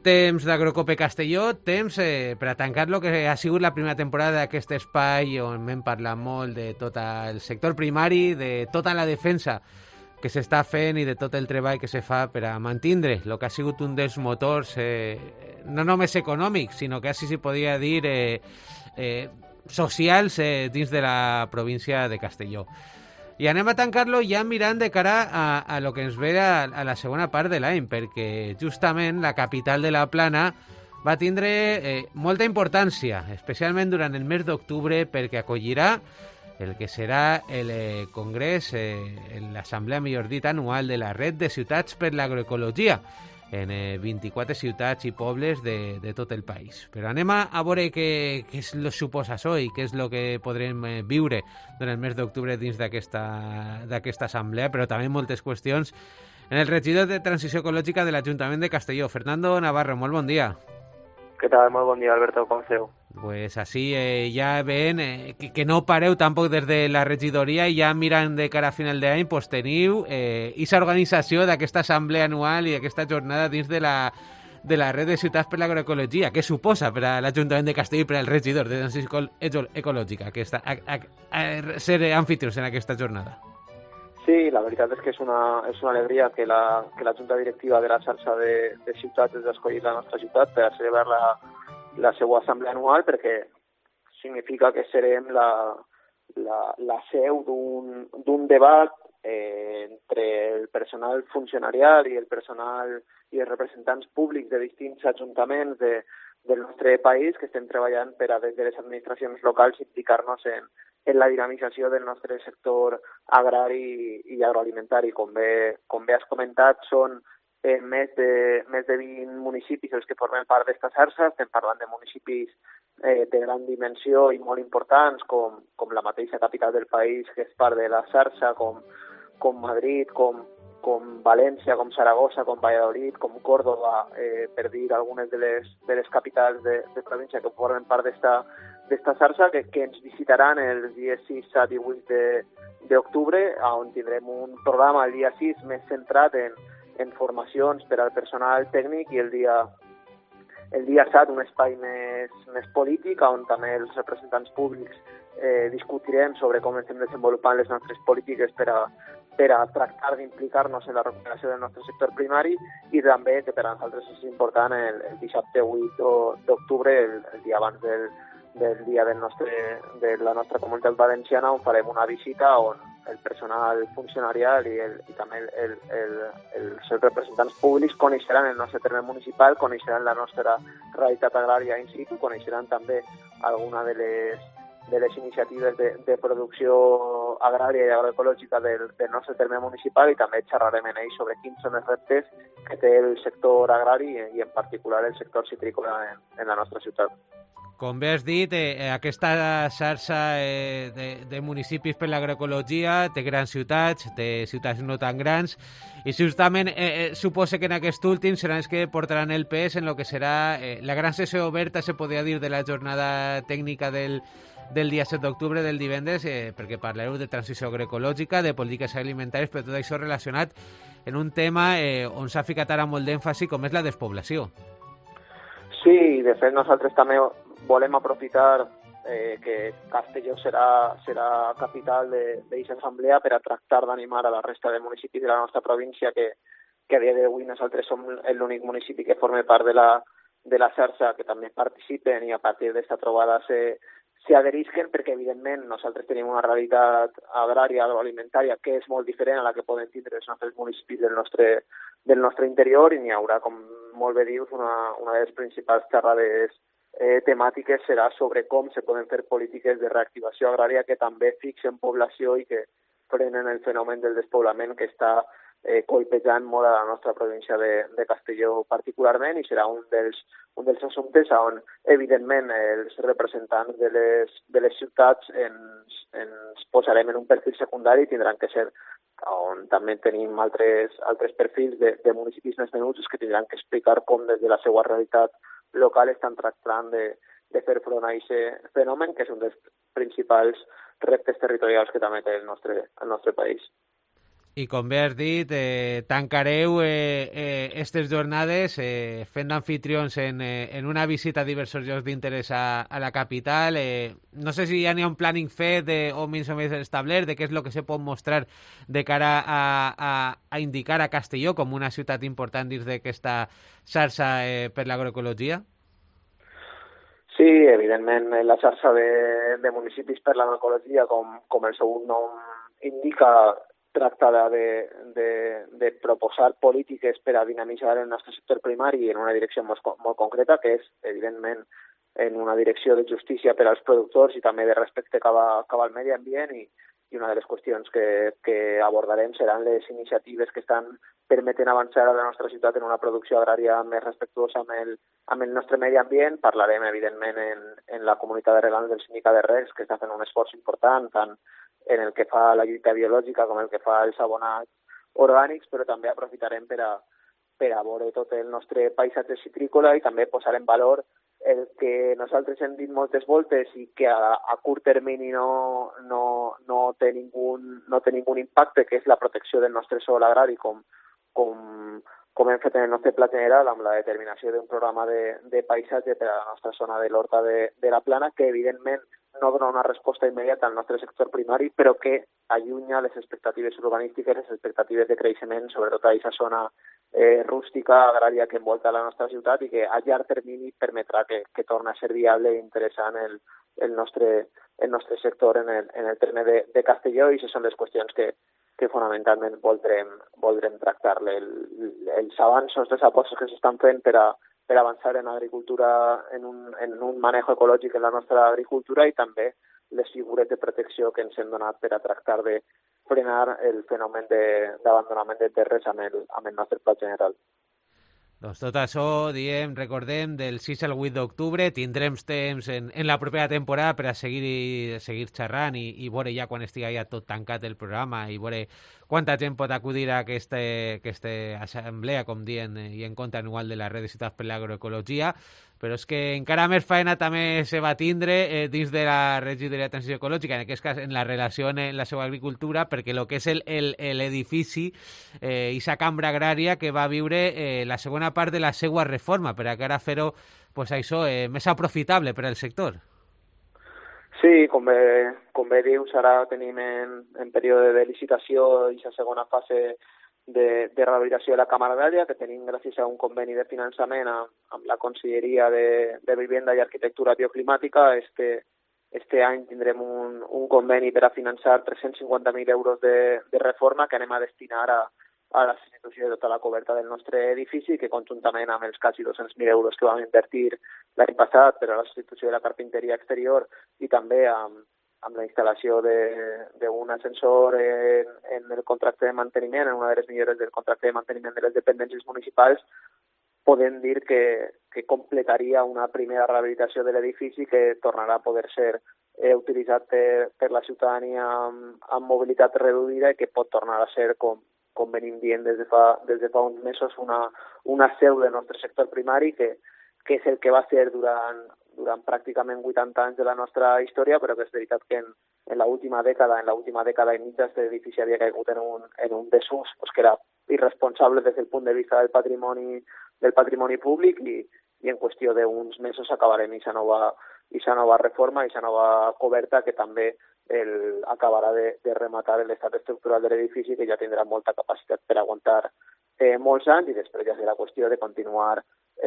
temps d'Agrocope Castelló, temps per a tancar lo que ha sigut la primera temporada d'aquest espai on hem parlat molt de tot el sector primari, de tota la defensa que s'està fent i de tot el treball que se fa per a mantindre el que ha sigut un dels motors no només econòmics, sinó que així s'hi podria dir socials dins de la província de Castelló. I anem a tancar-lo ja mirant de cara a lo que ens ve a la segona part de l'any, perquè justament la capital de la Plana va tindre molta importància, especialment durant el mes d'octubre, perquè acollirà el que serà el congrés, l'assemblea, millor dit, anual de la Red de Ciutats per l'Agroecologia, en 24 ciutats i pobles de tot el país. Però anem a veure què suposa això i què és el que podrem viure durant el mes d'octubre dins d'aquesta assemblea, però també moltes qüestions. En el regidor de Transició Ecològica de l'Ajuntament de Castelló, Fernando Navarro, molt bon dia. Què tal? Molt bon dia, Alberto, com esteu? Pues així ja veiem que no pareu tampoc des de la regidoria i ja mirant de cara a final d'any pues teniu aquesta organització d'aquesta assemblea anual i d'aquesta jornada dins de la Red de Ciutats per l'Agroecologia. Què suposa per a l'Ajuntament de Castelló i per al regidor de Transició Ecològica ser anfitrions en aquesta jornada? Sí, la veritat és que és una alegria que la Junta Directiva de la xarxa de ciutats has escollit la nostra ciutat per a celebrar la seva assemblea anual, perquè significa que serem la seu d'un debat entre el personal funcionarial i el personal i els representants públics de distints ajuntaments del nostre país que estem treballant per a des de les administracions locals implicar-nos en la dinamització del nostre sector agrari i agroalimentari. Com bé has comentat, són més de 20 municipis els que formen part d'esta xarxa. Estem parlant de municipis de gran dimensió i molt importants, com la mateixa capital del país, que és part de la xarxa, com Madrid, com València, com Saragossa, com Valladolid, com Córdoba, per dir algunes de les capitals de província que formen part d'esta xarxa, que ens visitaran els dies 6, 7 i 8 d'octubre, on tindrem un programa el dia 6 més centrat en formacions per al personal tècnic i el dia 7 un espai més polític, on també els representants públics discutirem sobre com estem desenvolupant les nostres polítiques per a tractar d'implicar-nos en la recuperació del nostre sector primari, i també, que per a nosaltres és important, el dissabte 8 d'octubre, el dia abans del dia de la nostra comunitat valenciana, on farem una visita on el personal funcionarial i també els representants públics coneixeran el nostre terme municipal, coneixeran la nostra realitat agrària in situ, coneixeran també alguna de les iniciatives de producció agrària i agroecològica del nostre terme municipal, i també xerrarem en ell sobre quins són els reptes que té el sector agrari i en particular el sector citrícola en la nostra ciutat. Com bé has dit, aquesta xarxa de municipis per l'agroecologia té grans ciutats, té ciutats no tan grans, i justament suposa que en aquest últim seran els que portaran el pes en el que serà la gran sessió oberta, se podria dir, de la jornada tècnica del dia 7 d'octubre, del divendres, perquè parlareu de transició agroecològica, de polítiques alimentàries, però tot això relacionat en un tema on s'ha ficat ara molt d'èmfasi, com és la despoblació. Sí, de fet nosaltres també volem aprofitar que Castelló serà capital d'aquesta assemblea per a tractar d'animar a la resta de municipis de la nostra província que a dia d'avui nosaltres som l'únic municipi que forma part de la xarxa, que també participen i a partir d'aquesta trobada s'hi adherisquen, perquè evidentment nosaltres tenim una realitat agrària agroalimentària que és molt diferent a la que poden tindre els nostres municipis del nostre interior, i n'hi haurà, com molt bé dius, una de les principals xerrades temàtiques serà sobre com se poden fer polítiques de reactivació agrària que també fixen població i que frenen el fenomen del despoblament que està colpejant molt a la nostra província de Castelló particularment, i serà un dels assumptes on, evidentment, els representants de les ciutats ens posarem en un perfil secundari, i tindran que ser on també tenim altres perfils de municipis més menuts que tindran que explicar com des de la seva realitat local estan tractant de fer front a aquest fenomen, que és un dels principals reptes territorials que també té el nostre país. I com bé has dit, tancareu aquestes jornades fent d'anfitrions en una visita a diversos llocs d'interès a la capital. No sé si ja n'hi ha un planning fet o més o menys establert de què és el que se pot mostrar de cara a indicar a Castelló com una ciutat important dins d'aquesta xarxa per l'agroecologia. Sí, evidentment, la xarxa de municipis per l'agroecologia, com el seu nom indica, tracta de proposar polítiques per a dinamitzar el nostre sector primari en una direcció molt concreta, que és, evidentment, en una direcció de justícia per als productors i també de respecte cap al medi ambient, i una de les qüestions que abordarem seran les iniciatives que estan permetent avançar a la nostra ciutat en una producció agrària més respectuosa amb el nostre medi ambient. Parlarem, evidentment, en la comunitat de regants del Sindicat de Recs, que està fent un esforç important tant en el que fa la lluita biològica com el que fa els abonats orgànics, però també aprofitarem per a veure tot el nostre paisatge citrícola i també posar en valor el que nosaltres hem dit moltes voltes i que a curt termini no té ningun impacte, que és la protecció del nostre sòl agrari, com hem fet en el nostre pla general amb la determinació d'un programa de paisatge per a la nostra zona de l'Horta de la Plana, que evidentment no dona una resposta immediata al nostre sector primari, però que allunya les expectatives urbanístiques, les expectatives de creixement, sobretot a aquesta zona rústica, agrària que envolta la nostra ciutat i que a llarg termini permetrà que torni a ser viable i interessant el nostre sector en el terme de Castelló, i aquestes són les qüestions que fonamentalment voldrem tractar. Els avanços, les apostes que s'estan fent per avançar en agricultura, en un manejo ecològic en la nostra agricultura, i també les figures de protecció que ens hem donat per a tractar de frenar el fenomen d'abandonament de terres amb el nostre pla general. Doncs tot això, recordem, del 6 al 8 d'octubre, tindrem temps en la propera temporada per a seguir xerrant i veure ja quan estigui ja tot tancat el programa i veure quanta gent pot acudir a aquesta assemblea, com dient, i en compte anual de la Red de Ciutats per l'Agroecologia. Però és que encara més feina també se va tindre dins de la regidoria de transició ecològica, en aquest cas en la relació en la seva agricultura, perquè el que és l'edifici i la cambra agrària que va viure la segona part de la seva reforma, per a que ara fer-ho pues, això, més aprofitable per al sector. Sí, com bé dius, ara tenim en període de licitació i la segona fase de rehabilitació de la Cambra Agrària, que tenim gràcies a un conveni de finançament amb la Conselleria de Vivenda i Arquitectura Bioclimàtica. Este any tindrem un conveni per a finançar 350.000 euros de reforma que anem a destinar a la substitució de tota la coberta del nostre edifici, que conjuntament amb els quasi 200.000 euros que vam invertir l'any passat per a la substitució de la carpinteria exterior i també amb la instal·lació d'un ascensor en el contracte de manteniment, en una de les millores del contracte de manteniment de les dependències municipals, podem dir que completaria una primera rehabilitació de l'edifici que tornarà a poder ser utilitzat per la ciutadania amb mobilitat reduïda i que pot tornar a ser, com venim dient des de fa uns mesos, una seu del nostre sector primari, que és el que va ser durant pràcticament 80 anys de la nostra història, però que és veritat que en l'última dècada i mitja, aquest edifici havia caigut en un desús que era irresponsable des del punt de vista del patrimoni públic, i en qüestió d'uns mesos acabarem aquesta nova reforma, aquesta nova coberta que també acabarà de rematar l'estat estructural de l'edifici, que ja tindrà molta capacitat per aguantar molts anys, i després ja serà qüestió de continuar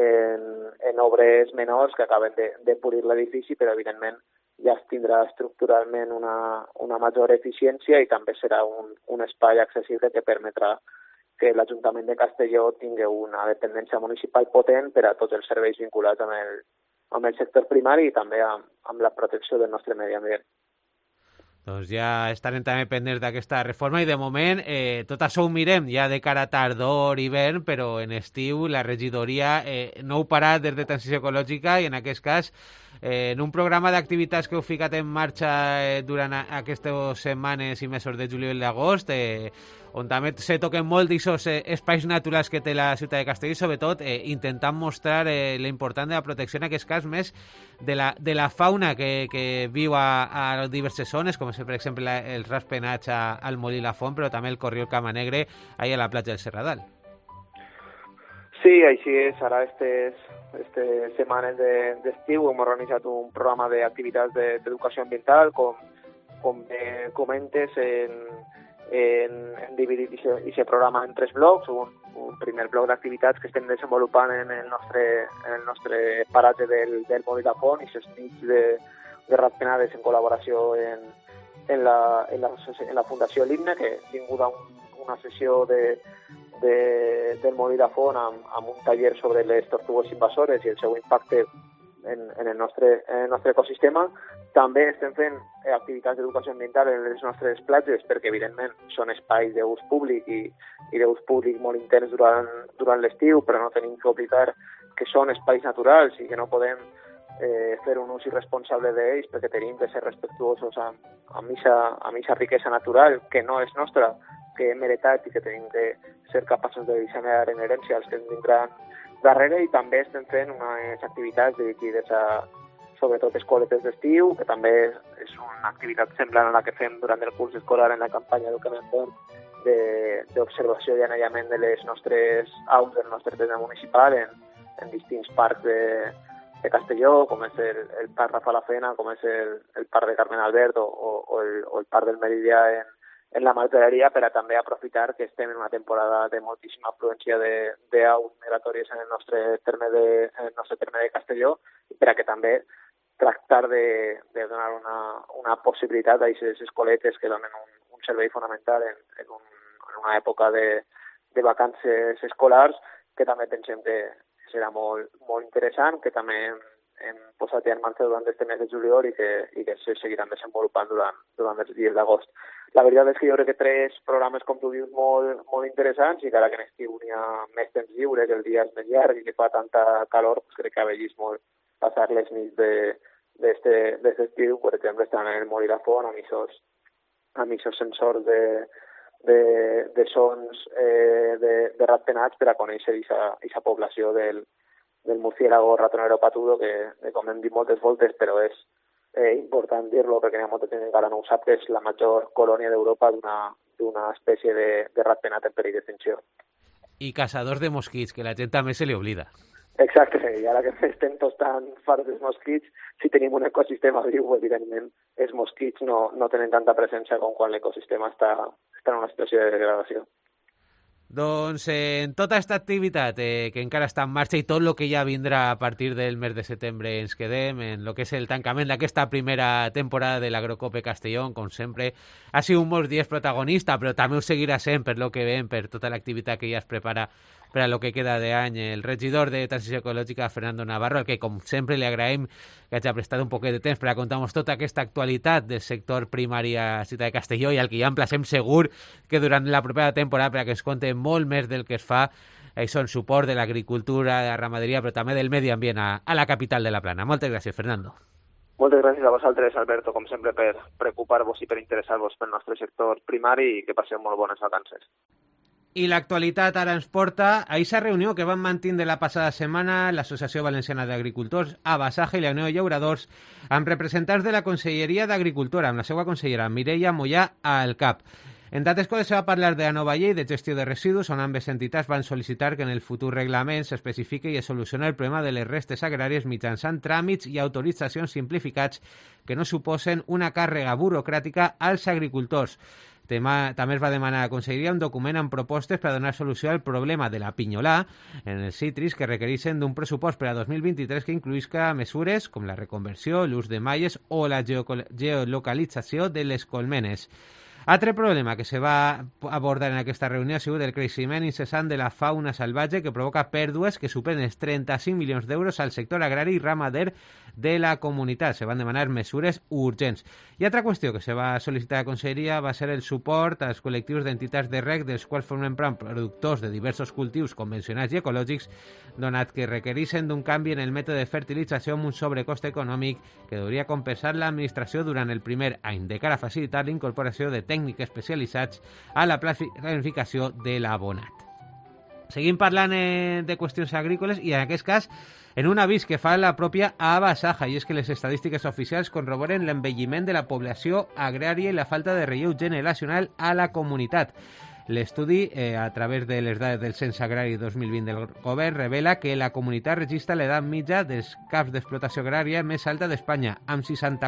en obres menors que acaben de polir l'edifici, però evidentment ja es tindrà estructuralment una major eficiència i també serà un espai accessible que permetrà que l'Ajuntament de Castelló tingui una dependència municipal potent per a tots els serveis vinculats amb el sector primari i també amb la protecció del nostre medi ambient. Doncs ja estarem també pendents d'aquesta reforma i de moment tot això ho mirem ja de cara a tardor, hivern, però en estiu la regidoria no ho farà des de transició ecològica i en aquest cas en un programa d'activitats que heu ficat en marxa durant aquestes setmanes i mesos de juliol i d'agost, on també se toquen molt d'aquests espais naturals que té la ciutat de Castelló i sobretot intentant mostrar l'important de la protecció en aquest cas més de la fauna que viu a diverses zones, com és ser, per exemple, els raspenats al Molí La Font, però també el Corriol Camanegre ahí a la platja del Serradal. Sí, així és. Ara estes setmanes d'estiu hem organitzat un programa d'activitats d'educació ambiental, com comentes, hem dividit aquest programa en 3 blocs. Un primer bloc d'activitats que estem desenvolupant en el nostre paratge del Molí La Font, i les nits de ratpenades en col·laboració en la Fundació l'Himne, que ha tingut una sessió del Molí La Font amb un taller sobre les tortugues invasores i el seu impacte en el nostre ecosistema. També estem fent activitats d'educació ambiental en les nostres platges, perquè evidentment són espais d'ús públic i d'ús públic molt intens durant l'estiu, però no tenim que oblidar que són espais naturals i que no podem fer un ús irresponsable d'ells, perquè tenim que ser respectuosos amb aquesta riquesa natural que no és nostra, que hem heretat i que tenim que ser capaços de dissenyar en herència els que ens vindran darrere. I també estem fent unes activitats dirigides a, sobretot, escoletes d'estiu, que també és una activitat semblant a la que fem durant el curs escolar en la campanya d'Educament Verd d'observació i anellament de les nostres aus del nostre terme municipal en distints parcs de Castelló, com és el Parc Rafa la Fena, com és el Parc de Carmen Albert o el Parc del Meridià en la Martorell, per a també aprofitar que estem en una temporada de moltíssima afluència d'aus migratòries en el nostre terme de Castelló, i per a que també tractar de donar una possibilitat a aquestes escoletes que donen un servei fonamental en una època de vacances escolars, que també pensem que serà molt, molt interessant, que també hem posat en marxa durant este mes de juliol i que se seguiran desenvolupant durant els dies d'agost. La veritat és que jo crec que 3 programes, com tu dius, molt, molt interessants, i que ara que en estiu n'hi ha més temps lliure, que el dia és més llarg i que fa tanta calor, pues crec que ha vist molt passar les nits d'aquest estiu. Per exemple, estan en el Molí La Font amb aquests sensors de sons de ratpenats per a conèixer aquesta població del murciélago ratonero patudo, que com hem dit moltes voltes, però és important dir-lo perquè n'hi ha molta gent que encara no ho sap, que és la major colònia d'Europa d'una espècie de ratpenat en perill d'extinció. I caçadors de mosquits, que la gent també se li oblida. Exacte, i ara que estem tots tan farts dels mosquits, si tenim un ecosistema viu, evidentment, els mosquits no tenen tanta presència com quan l'ecosistema està en una situació de degradació. Doncs en tota aquesta activitat que encara està en marxa i tot el que ja vindrà a partir del mes de setembre ens quedem en el que és el tancament d'aquesta primera temporada de l'Agrocope Castellón. Com sempre, ha sigut molts dies protagonista, però també ho seguirà sent per lo que veiem, per tota l'activitat que ja es prepara per a lo que queda d'any. El regidor de Transició Ecològica, Fernando Navarro, al que com sempre li agraïm que hagi prestat un poquet de temps per a contar-nos tota aquesta actualitat del sector primari a Ciutat de Castelló, i al que ja emplacem segur que durant la propera temporada per a que ens conte molt més del que es fa això en suport de l'agricultura, de la ramaderia, però també del medi ambient a la capital de la Plana. Moltes gràcies, Fernando. Moltes gràcies a vosaltres, Alberto, com sempre, per preocupar-vos i per interessar-vos pel nostre sector primari, i que passeu molt bones vacances. I l'actualitat ara ens porta a aquesta reunió que van mantindre la passada setmana l'Associació Valenciana d'Agricultors, Abasaja i la Unió de Llauradors, amb representants de la Conselleria d'Agricultura, amb la seva consellera Mireia Mollà al cap. Entre altres coses, se va parlar de la nova llei de gestió de residus, on ambes entitats van sol·licitar que en el futur reglament s'especifiqui i es solucioni el problema de les restes agràries mitjançant tràmits i autoritzacions simplificats que no suposen una càrrega burocràtica als agricultors. També es va demanar a la Conselleria un document amb propostes per a donar solució al problema de la pinyolà en els citris, que requereixen d'un pressupost per a 2023 que incluïsca mesures com la reconversió, l'ús de malles o la geolocalització de les colmenes. Altre problema que se va abordar en aquesta reunió ha sigut el creixement incessant de la fauna salvatge, que provoca pèrdues que superen els 35 milions d'euros al sector agrari i ramader de la comunitat. Se van demanar mesures urgents. I altra qüestió que se va sol·licitar a la Conselleria va ser el suport als col·lectius d'entitats de reg, dels quals formen part productors de diversos cultius convencionals i ecològics, donat que requereixen d'un canvi en el mètode de fertilització amb un sobrecost econòmic que hauria compensar l'administració durant el primer any, de cara a facilitar la incorporació de tècnics especialitzats a la planificació de l'abonat. Seguim parlant de qüestions agrícoles i en aquest cas en un avís que fa la pròpia ABA Saja, i és que les estadístiques oficials corroboren l'envelliment de la població agrària i la falta de relleu generacional a la comunitat. L'estudi, a través de les dades del Cens Agrari 2020 del govern, revela que la comunitat registra l'edat mitja dels caps d'explotació agrària més alta d'Espanya, amb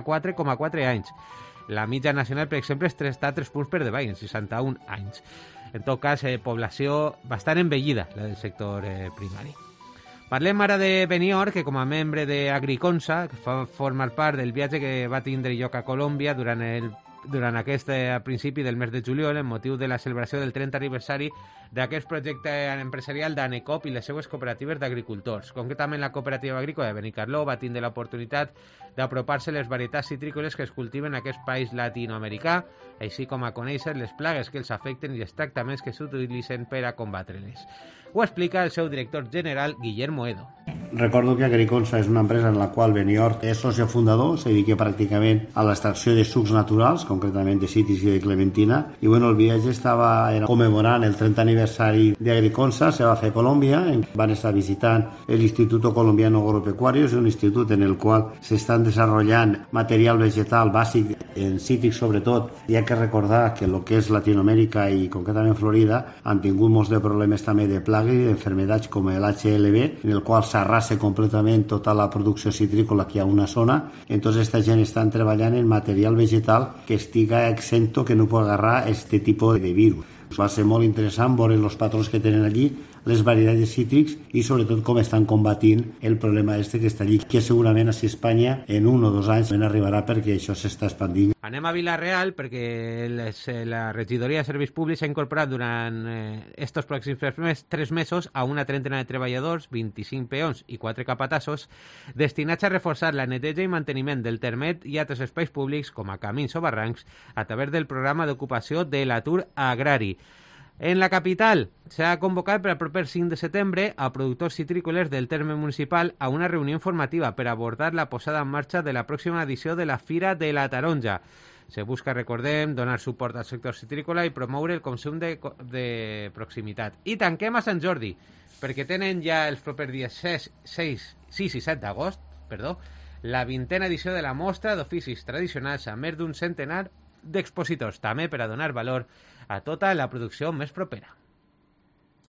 64,4 anys. La mitja nacional, per exemple, està 3 punts per davall, en 61 anys. En tot cas, població bastant envellida, la del sector primari. Parlem ara de Benioff, que com a membre d'Agriconsa, que fa formar part del viatge que va tindre lloc a Colòmbia durant aquest principi del mes de juliol, en motiu de la celebració del 30 aniversari d'aquest projecte empresarial d'ANECOP i les seues cooperatives d'agricultors. Concretament, la cooperativa agrícola de Benicarló va tindre l'oportunitat d'apropar-se les varietats citrícoles que es cultiven en aquest país latinoamericà, així com a conèixer les plagues que els afecten i els tractaments que s'utilitzen per a combatre-les. Ho explica el seu director general, Guillermo Edo. Recordo que Agriconsa és una empresa en la qual Benioff és soci fundador, se dedica pràcticament a l'extracció de sucs naturals, concretament de cítrics i de clementina, i el viatge estava commemorant el 30 aniversari d'Agriconsa, se va fer a Colòmbia, van estar visitant l'Instituto Colombiano Agropecuario, és un institut en el qual s'estan desenvolupant material vegetal bàsic en cítrics sobretot. Hi ha que recordar que el que és Latinoamèrica i concretament Florida han tingut molts de problemes també de plagues i d'enfermedats com el HLB, en el qual s'arrasa completament tota la producció citrícola que hi ha a una zona. Entonces esta gent està treballant en material vegetal que estiga exento, que no pot agarrar este tipus de virus. Va ser molt interessant veure els patrons que tenen allí, les varietats de cítrics i sobretot com estan combatint el problema que està allí, que segurament a Espanya en 1 o 2 anys arribarà perquè això s'està expandint. Anem a Vila-real perquè la regidoria de serveis públics s'ha incorporat durant estos pròxims 3 mesos a una trentena de treballadors, 25 peons i 4 capatassos, destinats a reforçar la neteja i manteniment del termet i altres espais públics com a camins o barrancs a través del programa d'ocupació de l'atur agrari. En la capital s'ha convocat per al proper 5 de setembre a productors citrícoles del terme municipal a una reunió informativa per abordar la posada en marxa de la pròxima edició de la Fira de la Taronja. Se busca, recordem, donar suport al sector citrícola i promoure el consum de proximitat. I tanquem a Sant Jordi, perquè tenen ja els propers dies 6 i 7 d'agost, la 20a edició de la mostra d'oficis tradicionals amb més d'un centenar d'expositors, també per a donar valor a tota la producció més propera.